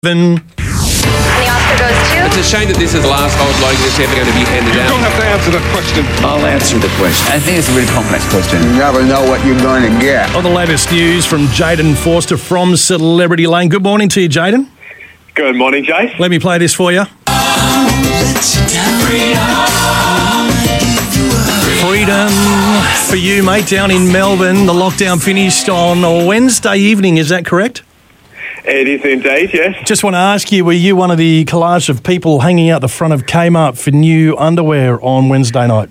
And the Oscar goes to... It's a shame that this is the last Gold Logie that's ever going to be handed You out. don't have to answer that question. I'll answer the question. I think it's a really complex question. You never know what you're going to get. all the latest news from Jaden Forster from Celebrity Lane. Good morning to you, Jaden. Good morning, Jace. Let me play this for you. Freedom for you, mate, down in Melbourne. The lockdown finished on a Wednesday evening, is that correct? It is indeed, yes. Just want to ask you, were you one of the collage of people hanging out the front of Kmart for new underwear on Wednesday night?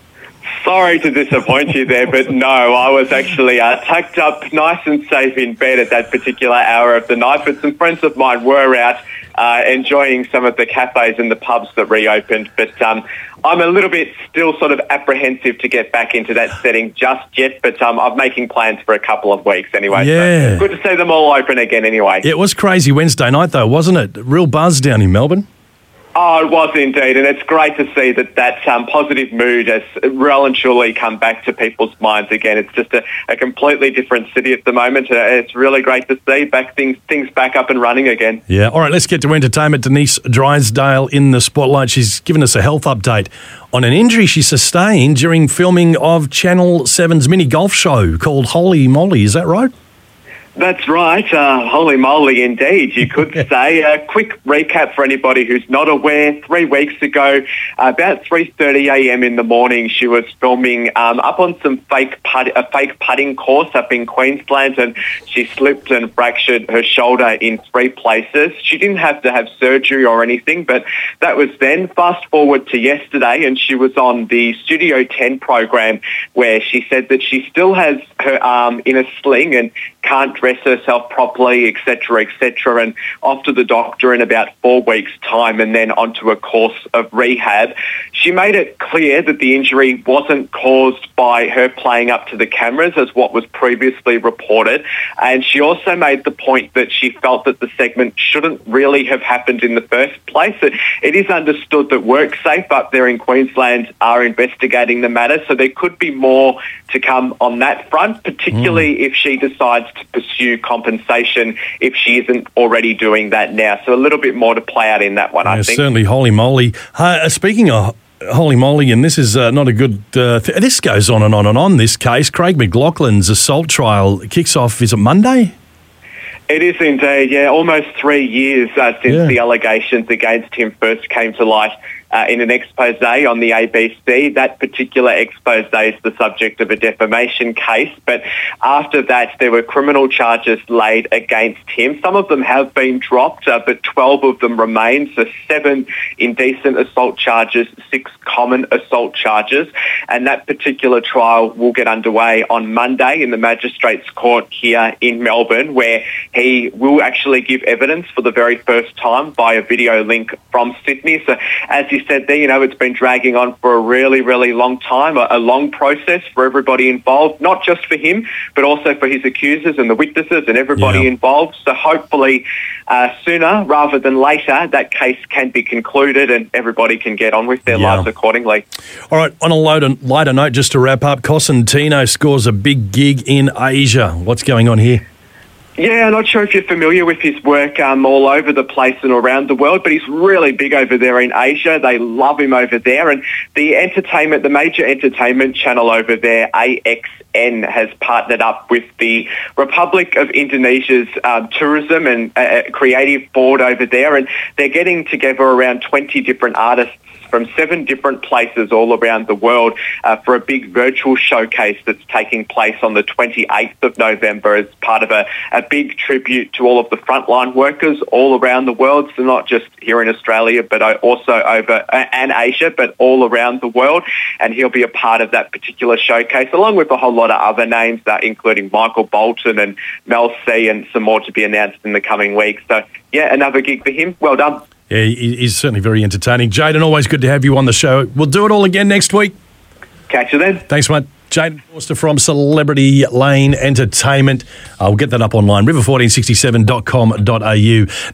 Sorry to disappoint you there, but no, I was actually tucked up nice and safe in bed at that particular hour of the night, but some friends of mine were out enjoying some of the cafes and the pubs that reopened, but I'm a little bit still sort of apprehensive to get back into that setting just yet, but I'm making plans for a couple of weeks anyway. Yeah. So good to see them all open again anyway. It was crazy Wednesday night, though, wasn't it? Real buzz down in Melbourne. Oh, it was indeed, and it's great to see that positive mood has well and truly come back to people's minds again. It's just a completely different city at the moment. It's really great to see things back up and running again. Yeah, all right, let's get to entertainment. Denise Drysdale in the spotlight. She's given us a health update on an injury she sustained during filming of Channel 7's mini golf show called Holy Moly. Is that right? That's right. Holy moly, indeed, you could say. A quick recap for anybody who's not aware. 3 weeks ago, about 3:30 a.m. in the morning, she was filming up on some fake putting course up in Queensland, and she slipped and fractured her shoulder in 3 places. She didn't have to have surgery or anything, but that was then. Fast forward to yesterday, and she was on the Studio 10 program where she said that she still has her arm in a sling and can't dress herself properly, etc., and off to the doctor in about 4 weeks' time and then onto a course of rehab. She made it clear that the injury wasn't caused by her playing up to the cameras as what was previously reported, and she also made the point that she felt that the segment shouldn't really have happened in the first place. It is understood that WorkSafe up there in Queensland are investigating the matter, so there could be more to come on that front, particularly if she decides to pursue compensation if she isn't already doing that now. So a little bit more to play out in that one, I think. Certainly, holy moly. Speaking of holy moly, and this is not a good... this goes on and on and on, this case. Craig McLaughlin's assault trial kicks off, is it Monday? It is indeed, yeah. Almost 3 years since the allegations against him first came to light in an expose on the ABC. That particular expose is the subject of a defamation case, but after that there were criminal charges laid against him. Some of them have been dropped, but 12 of them remain, so 7 indecent assault charges, 6 common assault charges, and that particular trial will get underway on Monday in the Magistrates Court here in Melbourne, where he will actually give evidence for the very first time via video link from Sydney. So as you said there, it's been dragging on for a really, really long time, a long process for everybody involved, not just for him, but also for his accusers and the witnesses and everybody involved. So hopefully sooner rather than later, that case can be concluded and everybody can get on with their lives accordingly. All right, on a lighter note, just to wrap up, Cosentino scores a big gig in Asia. What's going on here? Yeah, I'm not sure if you're familiar with his work all over the place and around the world, but he's really big over there in Asia. They love him over there. And the major entertainment channel over there, AXN, has partnered up with the Republic of Indonesia's tourism and creative board over there. And they're getting together around 20 different artists from 7 different places all around the world for a big virtual showcase that's taking place on the 28th of November as part of a big tribute to all of the frontline workers all around the world. So not just here in Australia, but also over and Asia, but all around the world. And he'll be a part of that particular showcase, along with a whole lot of other names, including Michael Bolton and Mel C, and some more to be announced in the coming weeks. So, yeah, another gig for him. Well done. Yeah, he's certainly very entertaining. Jaden, always good to have you on the show. We'll do it all again next week. Catch you then. Thanks, mate. Jaden Forster from Celebrity Lane Entertainment. We'll get that up online, river1467.com.au.